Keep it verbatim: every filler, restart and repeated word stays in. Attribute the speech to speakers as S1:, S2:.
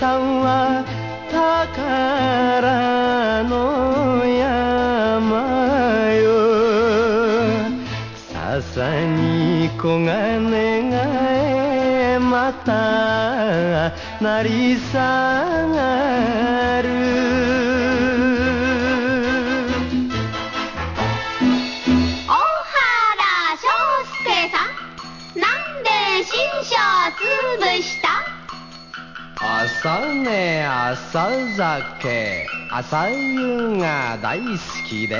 S1: さんは宝の山よ。笹に黄金がえまた鳴り下がる。
S2: 大原章介さん、なんで新書つぶした？
S1: 朝ね朝酒朝湯が大好きで